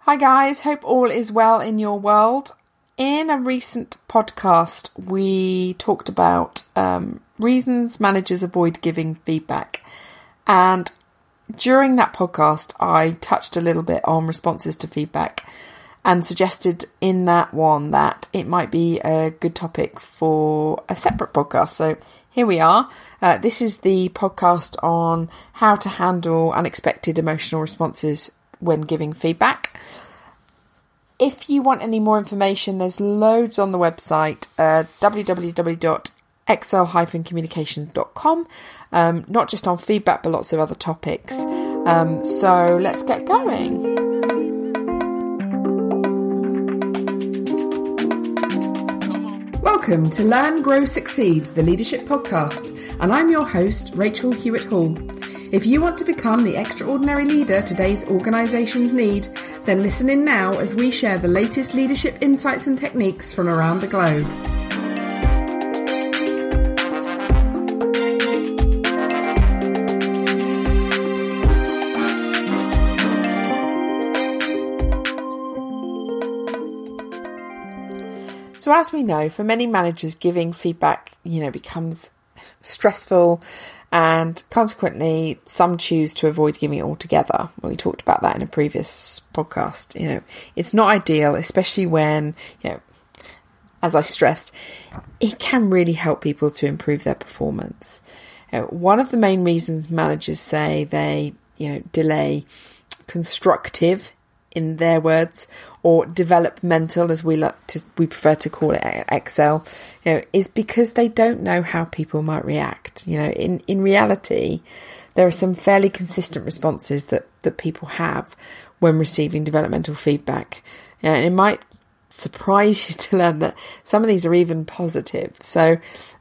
Hi guys, hope all is well in your world. In a recent podcast, we talked about reasons managers avoid giving feedback. And during that podcast, I touched a little bit on responses to feedback and suggested in that one that it might be a good topic for a separate podcast. So here we are. This is the podcast on how to handle unexpected emotional responses when giving feedback. If you want any more information, there's loads on the website, www.excel-communications.com, not just on feedback, but lots of other topics. So let's get going. Welcome to Learn, Grow, Succeed, the Leadership Podcast, and I'm your host, Rachel Hewitt-Hall. If you want to become the extraordinary leader today's organisations need, then listen in now as we share the latest leadership insights and techniques from around the globe. So as we know, for many managers, giving feedback, becomes stressful, and consequently, some choose to avoid giving it altogether. We talked about that in a previous podcast. It's not ideal, especially when, as I stressed, it can really help people to improve their performance. One of the main reasons managers say they, delay constructive, in their words, or developmental, as we prefer to call it at Excel, is because they don't know how people might react. In reality, there are some fairly consistent responses that people have when receiving developmental feedback. And it might surprise you to learn that some of these are even positive. So,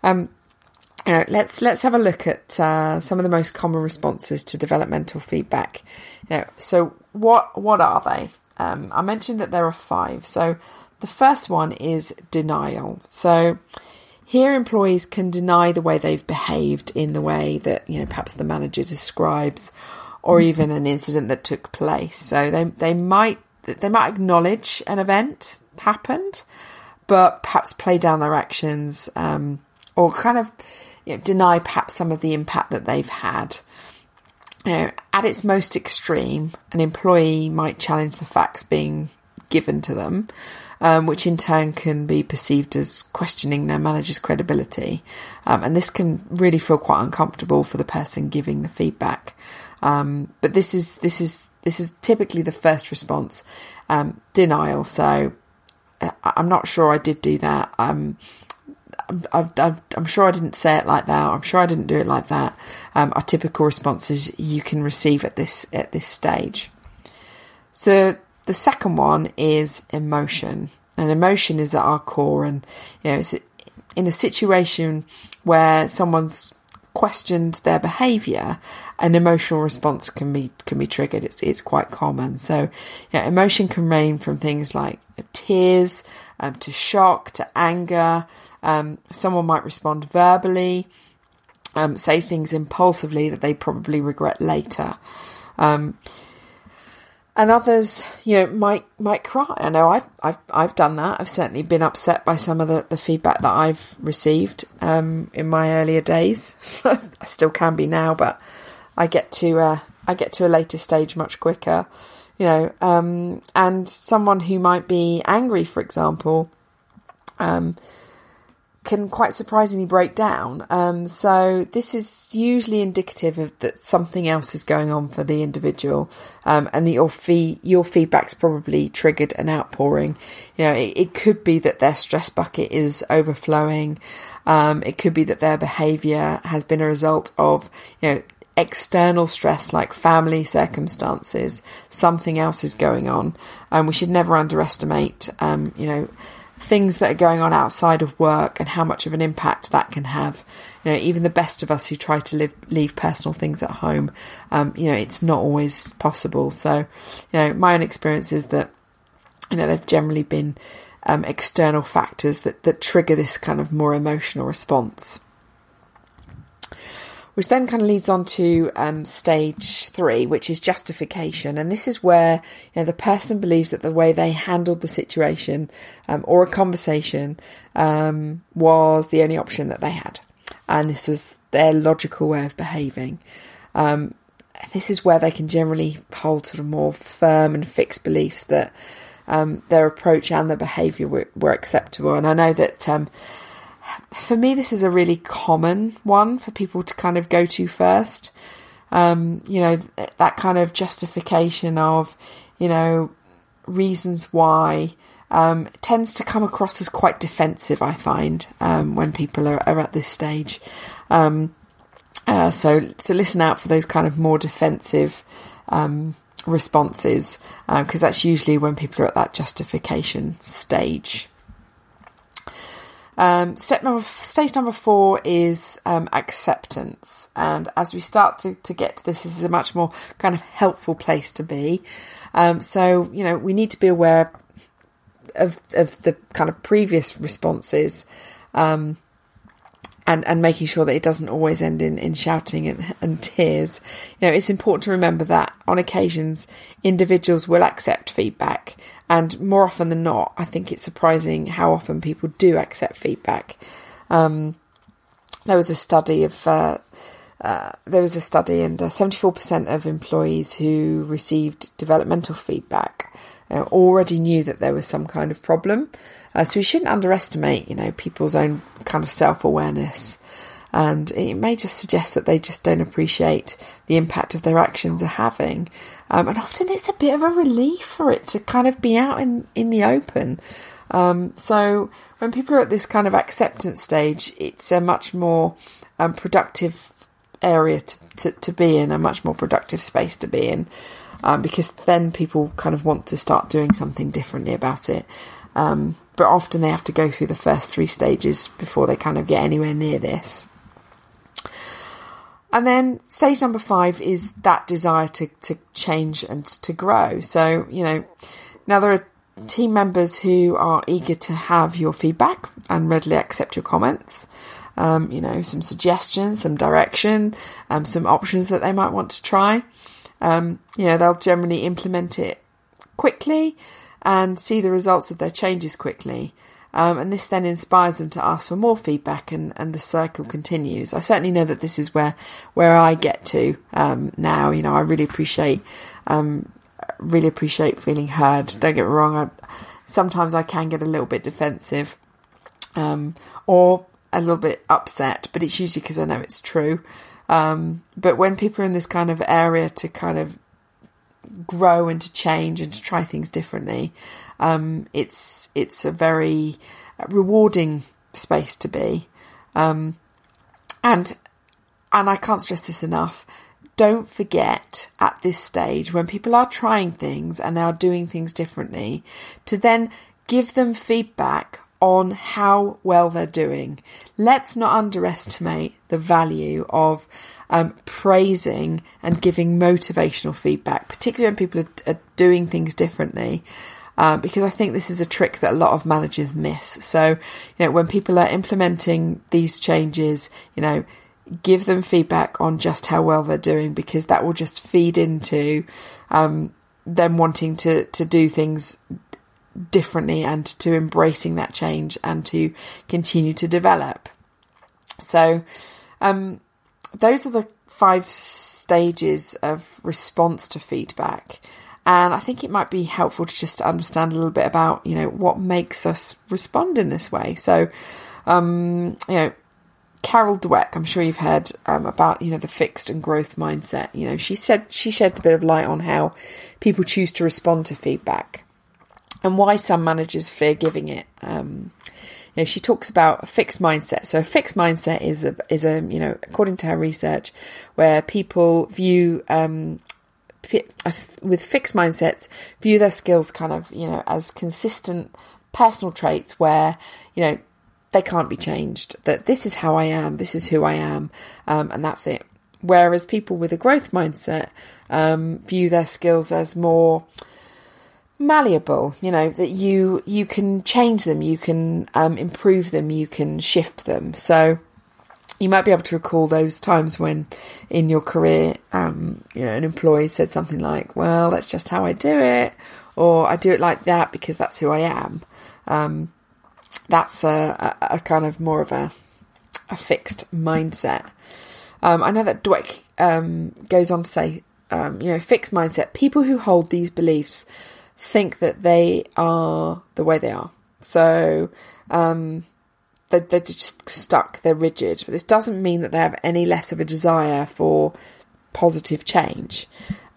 let's have a look at some of the most common responses to developmental feedback. So what are they? I mentioned that there are 5. So the first one is denial. So here employees can deny the way they've behaved in the way that, perhaps the manager describes, or even an incident that took place. So they might acknowledge an event happened, but perhaps play down their actions, or kind of deny perhaps some of the impact that they've had. At its most extreme, an employee might challenge the facts being given to them, which in turn can be perceived as questioning their manager's credibility. And this can really feel quite uncomfortable for the person giving the feedback. But this is typically the first response, denial. So I'm not sure I did do that. I'm sure I didn't say it like that. I'm sure I didn't do it like that. Are typical responses you can receive at this stage. So the second one is emotion, and emotion is at our core. And it's in a situation where someone's questioned their behaviour, an emotional response can be triggered. It's quite common. So emotion can range from things like tears, to shock, to anger. Someone might respond verbally, say things impulsively that they probably regret later. And others, might cry. I know I've done that. I've certainly been upset by some of the feedback that I've received in my earlier days. I still can be now, but I get to a later stage much quicker. And someone who might be angry, for example, can quite surprisingly break down. So this is usually indicative of that something else is going on for the individual, and that your feedback's probably triggered an outpouring. It could be that their stress bucket is overflowing. It could be that their behaviour has been a result of, external stress like family circumstances. Something else is going on. We should never underestimate, things that are going on outside of work and how much of an impact that can have. Even the best of us who try to leave personal things at home, it's not always possible. So, my own experience is that, they've generally been external factors that trigger this kind of more emotional response. which then kind of leads on to stage 3, which is justification. And this is where, the person believes that the way they handled the situation or a conversation was the only option that they had. And this was their logical way of behaving. This is where they can generally hold sort of more firm and fixed beliefs that their approach and their behaviour were acceptable. And I know that for me, this is a really common one for people to kind of go to first. That kind of justification of, reasons why tends to come across as quite defensive, I find, when people are at this stage. So listen out for those kind of more defensive responses, because that's usually when people are at that justification stage. Stage number 4 is acceptance, and as we start to get to this is a much more kind of helpful place to be. So we need to be aware of the kind of previous responses, and making sure that it doesn't always end in shouting and tears. It's important to remember that on occasions individuals will accept feedback, and more often than not, I think it's surprising how often people do accept feedback. There was a study and 74% of employees who received developmental feedback already knew that there was some kind of problem. So we shouldn't underestimate, people's own kind of self-awareness. And it may just suggest that they just don't appreciate the impact of their actions are having. And often it's a bit of a relief for it to kind of be out in the open. So when people are at this kind of acceptance stage, it's a much more productive area to be in, a much more productive space to be in, because then people kind of want to start doing something differently about it. But often they have to go through the first 3 stages before they kind of get anywhere near this. And then stage number 5 is that desire to change and to grow. So, now there are team members who are eager to have your feedback and readily accept your comments. Some suggestions, some direction, some options that they might want to try. They'll generally implement it quickly and see the results of their changes quickly. And this then inspires them to ask for more feedback, and the cycle continues. I certainly know that this is where I get to now. I really appreciate feeling heard. Don't get me wrong, sometimes I can get a little bit defensive or a little bit upset, but it's usually because I know it's true. But when people are in this kind of area to kind of grow and to change and to try things differently, it's a very rewarding space to be, and I can't stress this enough. Don't forget at this stage, when people are trying things and they are doing things differently, to then give them feedback on how well they're doing. Let's not underestimate the value of praising and giving motivational feedback, particularly when people are doing things differently, because I think this is a trick that a lot of managers miss. So, when people are implementing these changes, give them feedback on just how well they're doing, because that will just feed into them wanting to do things differently and to embracing that change and to continue to develop. So those are the 5 stages of response to feedback, and I think it might be helpful to just understand a little bit about what makes us respond in this way. So Carol Dweck, I'm sure you've heard about the fixed and growth mindset. She sheds a bit of light on how people choose to respond to feedback and why some managers fear giving it. She talks about a fixed mindset. So a fixed mindset is a according to her research, where people view with fixed mindsets view their skills kind of as consistent personal traits where they can't be changed. That this is how I am, this is who I am, and that's it. Whereas people with a growth mindset view their skills as more malleable, that you can change them, you can improve them, you can shift them. So you might be able to recall those times when in your career, an employee said something like, well, that's just how I do it, or I do it like that because that's who I am. That's a kind of more of a fixed mindset. I know that Dweck goes on to say, fixed mindset, people who hold these beliefs think that they are the way they are. So they're just stuck, they're rigid. But this doesn't mean that they have any less of a desire for positive change.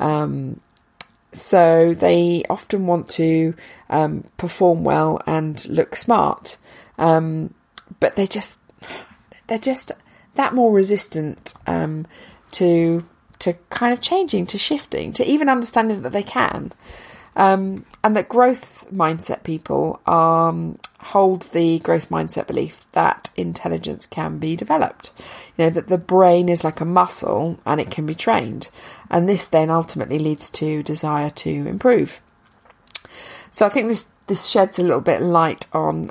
So they often want to perform well and look smart, but they're just that more resistant to kind of changing, to shifting, to even understanding that they can. And that growth mindset people hold the growth mindset belief that intelligence can be developed. That the brain is like a muscle and it can be trained. And this then ultimately leads to desire to improve. So I think this sheds a little bit of light on,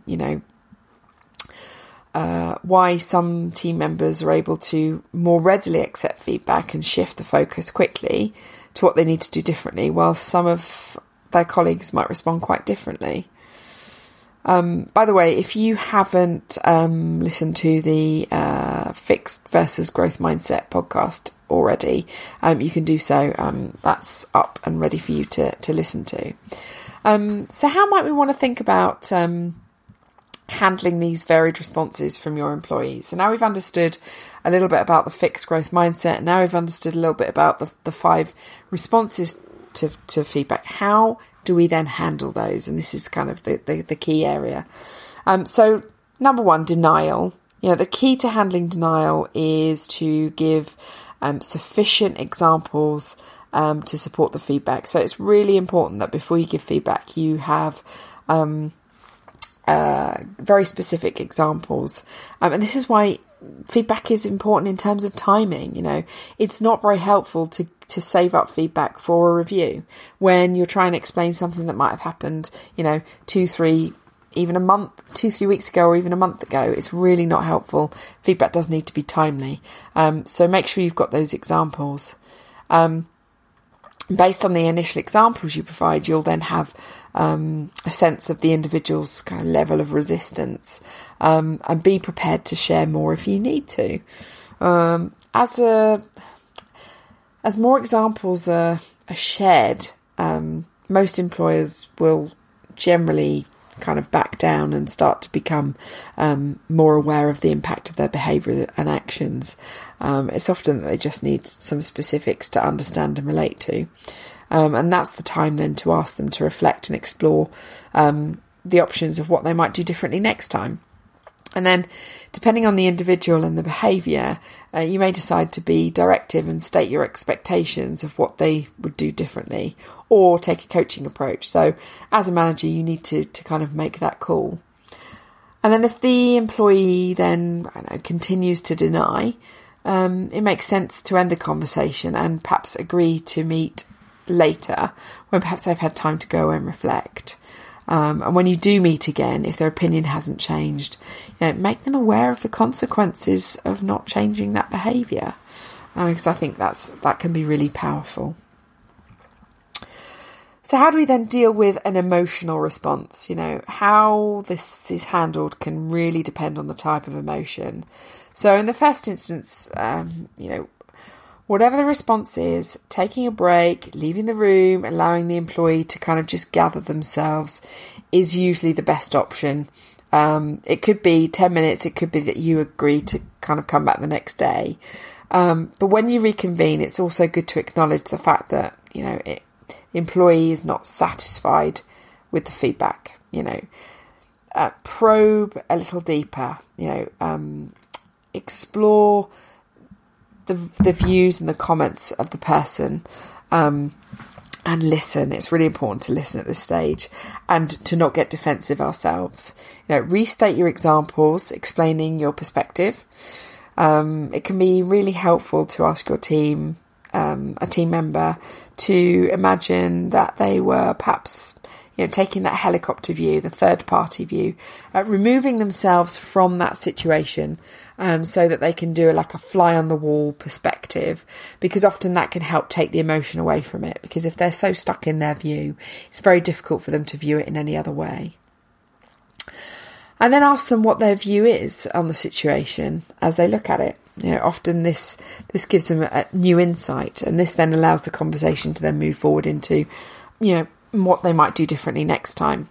why some team members are able to more readily accept feedback and shift the focus quickly to what they need to do differently, while some of their colleagues might respond quite differently. By the way, if you haven't listened to the Fixed versus Growth Mindset podcast already, you can do so. That's up and ready for you to listen to. So how might we want to think about handling these varied responses from your employees? So now we've understood a little bit about the fixed growth mindset. Now we've understood a little bit about the 5 responses to feedback. How do we then handle those? And this is kind of the key area. So number 1, denial. The key to handling denial is to give sufficient examples to support the feedback. So it's really important that before you give feedback, you have very specific examples. And this is why feedback is important in terms of timing. It's not very helpful to save up feedback for a review when you're trying to explain something that might have happened, 2-3 weeks ago, or even a month ago. It's really not helpful. Feedback does need to be timely. So make sure you've got those examples. Based on the initial examples you provide, you'll then have a sense of the individual's kind of level of resistance, and be prepared to share more if you need to. As more examples are shared, most employers will generally kind of back down and start to become more aware of the impact of their behaviour and actions. It's often that they just need some specifics to understand and relate to. And that's the time then to ask them to reflect and explore the options of what they might do differently next time. And then, depending on the individual and the behaviour, you may decide to be directive and state your expectations of what they would do differently, or take a coaching approach. So, as a manager, you need to kind of make that call. And then if the employee then continues to deny, it makes sense to end the conversation and perhaps agree to meet later when perhaps they've had time to go and reflect. And when you do meet again, if their opinion hasn't changed, make them aware of the consequences of not changing that behaviour, because I think that can be really powerful. So how do we then deal with an emotional response? How this is handled can really depend on the type of emotion. So in the first instance, whatever the response is, taking a break, leaving the room, allowing the employee to kind of just gather themselves is usually the best option. It could be 10 minutes. It could be that you agree to kind of come back the next day. But when you reconvene, it's also good to acknowledge the fact that, the employee is not satisfied with the feedback. Probe a little deeper, explore the views and the comments of the person, and listen. It's really important to listen at this stage and to not get defensive ourselves. Restate your examples, explaining your perspective. It can be really helpful to ask your team, a team member, to imagine that they were perhaps, taking that helicopter view, the third party view, removing themselves from that situation, so that they can do like a fly on the wall perspective, because often that can help take the emotion away from it, because if they're so stuck in their view, it's very difficult for them to view it in any other way. And then ask them what their view is on the situation as they look at it. Often this gives them a new insight, and this then allows the conversation to then move forward into, what they might do differently next time.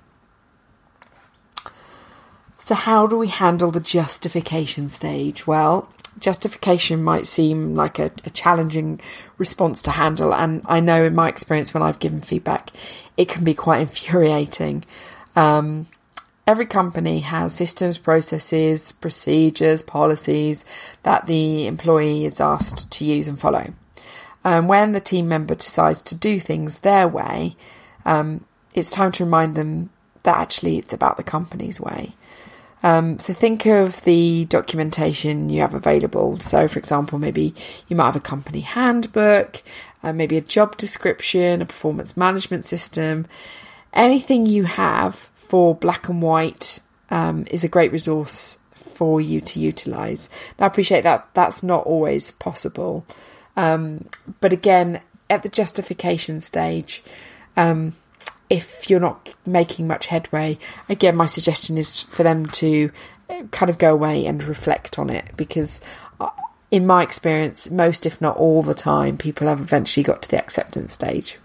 So how do we handle the justification stage? Well, justification might seem like a challenging response to handle, and I know in my experience when I've given feedback, it can be quite infuriating. Every company has systems, processes, procedures, policies that the employee is asked to use and follow. When the team member decides to do things their way, it's time to remind them that actually it's about the company's way. So think of the documentation you have available. So, for example, maybe you might have a company handbook, maybe a job description, a performance management system. Anything you have for black and white is a great resource for you to utilise. Now, I appreciate that that's not always possible. But again, at the justification stage, if you're not making much headway, again, my suggestion is for them to kind of go away and reflect on it, because in my experience, most, if not all the time, people have eventually got to the acceptance stage.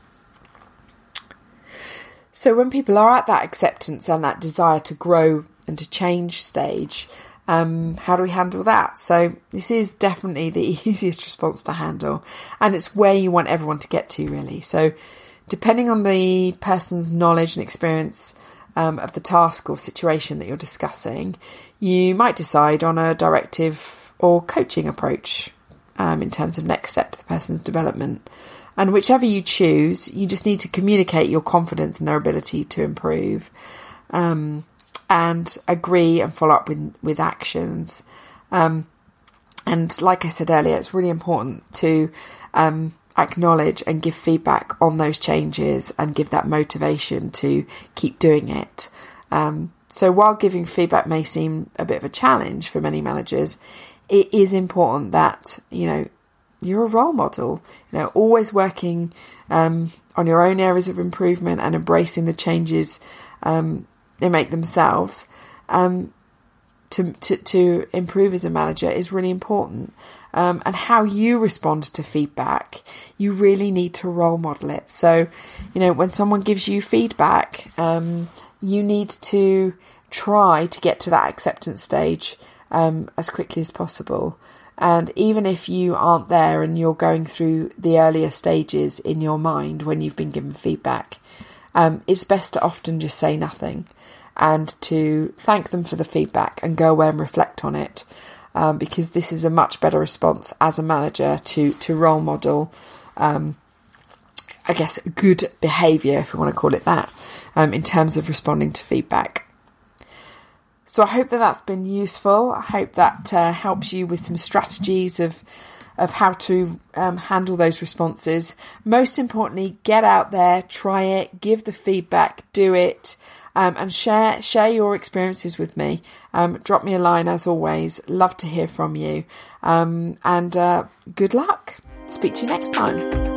So when people are at that acceptance and that desire to grow and to change stage, how do we handle that? So this is definitely the easiest response to handle, and it's where you want everyone to get to, really. So depending on the person's knowledge and experience of the task or situation that you're discussing, you might decide on a directive or coaching approach in terms of next steps to the person's development. And whichever you choose, you just need to communicate your confidence in their ability to improve, and agree and follow up with actions. And like I said earlier, it's really important to acknowledge and give feedback on those changes and give that motivation to keep doing it. So while giving feedback may seem a bit of a challenge for many managers, it is important that, you're a role model, always working on your own areas of improvement and embracing the changes they make themselves to improve as a manager is really important. And how you respond to feedback, you really need to role model it. So, when someone gives you feedback, you need to try to get to that acceptance stage as quickly as possible. And even if you aren't there and you're going through the earlier stages in your mind when you've been given feedback, it's best to often just say nothing and to thank them for the feedback and go away and reflect on it, because this is a much better response as a manager to role model, good behaviour, if we want to call it that, in terms of responding to feedback. So I hope that that's been useful. I hope that helps you with some strategies of how to handle those responses. Most importantly, get out there, try it, give the feedback, do it, and share your experiences with me. Drop me a line as always. Love to hear from you. And good luck. Speak to you next time.